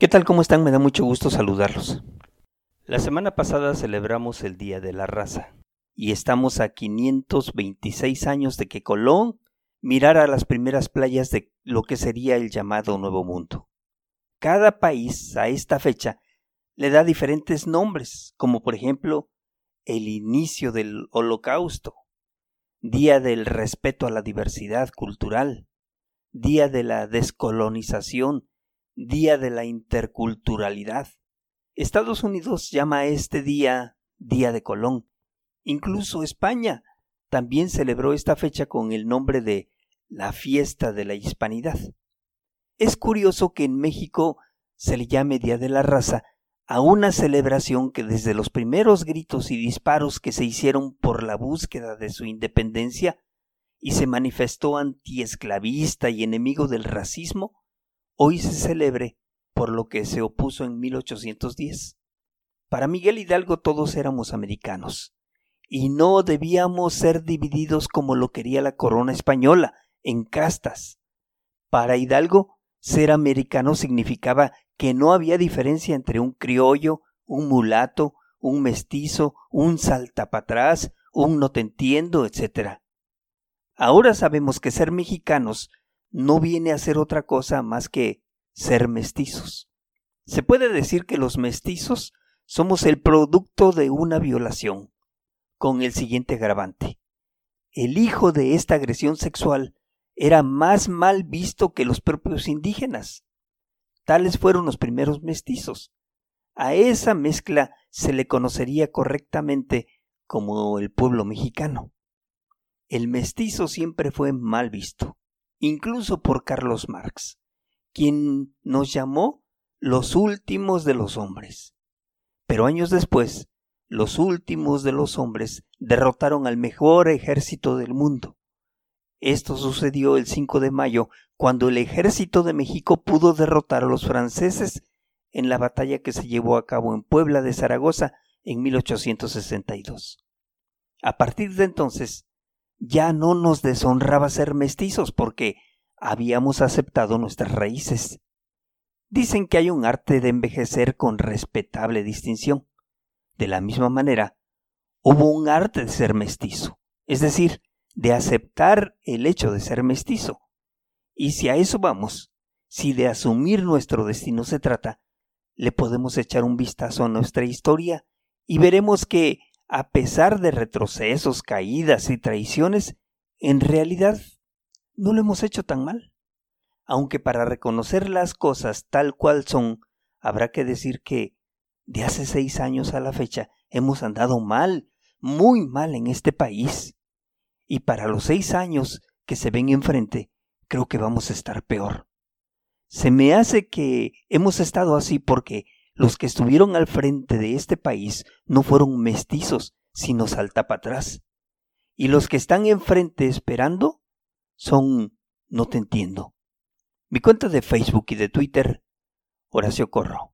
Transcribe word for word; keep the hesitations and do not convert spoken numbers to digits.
¿Qué tal? ¿Cómo están? Me da mucho gusto saludarlos. La semana pasada celebramos el Día de la Raza y estamos a quinientos veintiséis años de que Colón mirara las primeras playas de lo que sería el llamado Nuevo Mundo. Cada país a esta fecha le da diferentes nombres, como por ejemplo el inicio del Holocausto, Día del Respeto a la Diversidad Cultural, Día de la Descolonización, Día de la Interculturalidad. Estados Unidos llama a este día Día de Colón. Incluso España también celebró esta fecha con el nombre de la Fiesta de la Hispanidad. Es curioso que en México se le llame Día de la Raza a una celebración que desde los primeros gritos y disparos que se hicieron por la búsqueda de su independencia y se manifestó antiesclavista y enemigo del racismo, hoy se celebre por lo que se opuso en mil ochocientos diez. Para Miguel Hidalgo todos éramos americanos y no debíamos ser divididos como lo quería la corona española, en castas. Para Hidalgo, ser americano significaba que no había diferencia entre un criollo, un mulato, un mestizo, un saltapatrás, un no te entiendo, etcétera. Ahora sabemos que ser mexicanos no viene a ser otra cosa más que ser mestizos. Se puede decir que los mestizos somos el producto de una violación, con el siguiente agravante. El hijo de esta agresión sexual era más mal visto que los propios indígenas. Tales fueron los primeros mestizos. A esa mezcla se le conocería correctamente como el pueblo mexicano. El mestizo siempre fue mal visto, incluso por Carlos Marx, quien nos llamó los últimos de los hombres. Pero años después, los últimos de los hombres derrotaron al mejor ejército del mundo. Esto sucedió el cinco de mayo, cuando el ejército de México pudo derrotar a los franceses en la batalla que se llevó a cabo en Puebla de Zaragoza en mil ochocientos sesenta y dos. A partir de entonces, ya no nos deshonraba ser mestizos porque habíamos aceptado nuestras raíces. Dicen que hay un arte de envejecer con respetable distinción. De la misma manera, hubo un arte de ser mestizo, es decir, de aceptar el hecho de ser mestizo. Y si a eso vamos, si de asumir nuestro destino se trata, le podemos echar un vistazo a nuestra historia y veremos que, a pesar de retrocesos, caídas y traiciones, en realidad no lo hemos hecho tan mal. Aunque para reconocer las cosas tal cual son, habrá que decir que de hace seis años a la fecha hemos andado mal, muy mal en este país. Y para los seis años que se ven enfrente, creo que vamos a estar peor. Se me hace que hemos estado así porque los que estuvieron al frente de este país no fueron mestizos, sino saltapatrás. Y los que están enfrente esperando son no te entiendo. Mi cuenta de Facebook y de Twitter, Horacio Corro.